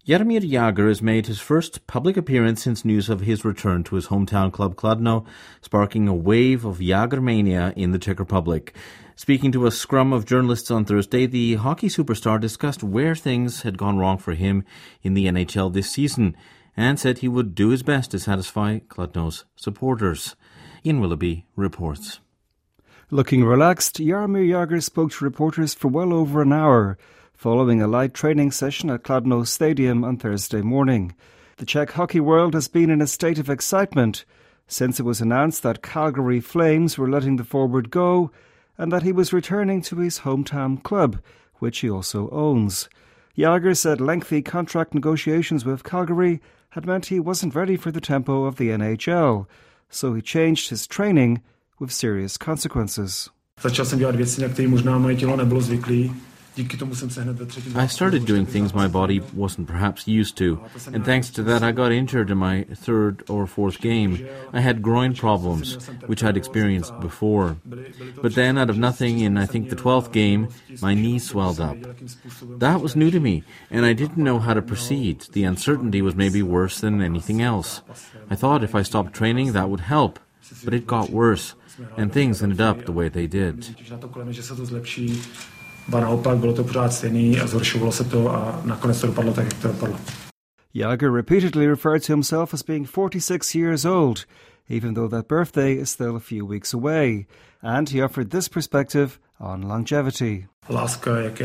Jaromír Jágr has made his first public appearance since news of his return to his hometown club Kladno, sparking a wave of Jágr mania in the Czech Republic. Speaking to a scrum of journalists on Thursday, the hockey superstar discussed where things had gone wrong for him in the NHL this season and said he would do his best to satisfy Kladno's supporters. Ian Willoughby reports. Looking relaxed, Jaromír Jágr spoke to reporters for well over an hour, following a light training session at Kladno Stadium on Thursday morning. The Czech hockey world has been in a state of excitement since it was announced that Calgary Flames were letting the forward go and that he was returning to his hometown club, which he also owns. Jágr said lengthy contract negotiations with Calgary had meant he wasn't ready for the tempo of the NHL, so he changed his training with serious consequences. I started doing things my body wasn't perhaps used to, and thanks to that I got injured in my third or fourth game. I had groin problems, which I'd experienced before. But then, out of nothing, in I think the 12th game, my knee swelled up. That was new to me, and I didn't know how to proceed. The uncertainty was maybe worse than anything else. I thought if I stopped training, that would help, but it got worse, and things ended up the way they did. Jágr repeatedly referred to himself as being 46 years old, even though that birthday is still a few weeks away, and he offered this perspective on longevity. As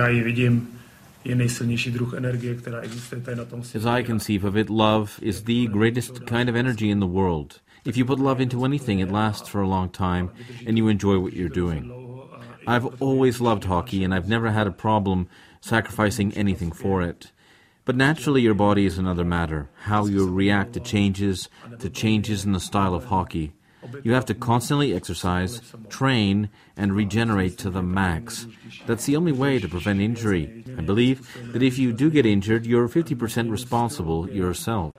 I conceive of it, love is the greatest kind of energy in the world. If you put love into anything, it lasts for a long time, and you enjoy what you're doing. I've always loved hockey, and I've never had a problem sacrificing anything for it. But naturally, your body is another matter, how you react to changes in the style of hockey. You have to constantly exercise, train, and regenerate to the max. That's the only way to prevent injury. I believe that if you do get injured, you're 50% responsible yourself.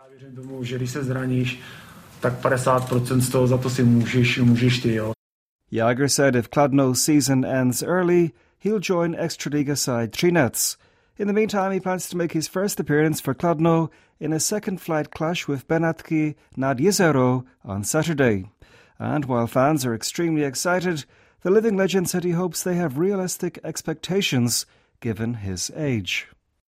Jágr said if Kladno's season ends early, he'll join Extraliga side Třinec. In the meantime, he plans to make his first appearance for Kladno in a second flight clash with Benátky nad Jezero on Saturday. And while fans are extremely excited, the living legend said he hopes they have realistic expectations given his age.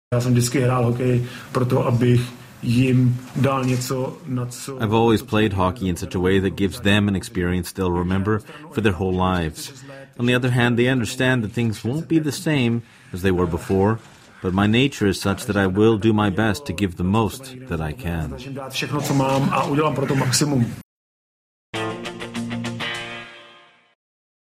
I've always played hockey in such a way that gives them an experience they'll remember for their whole lives. On the other hand, they understand that things won't be the same as they were before, but my nature is such that I will do my best to give the most that I can.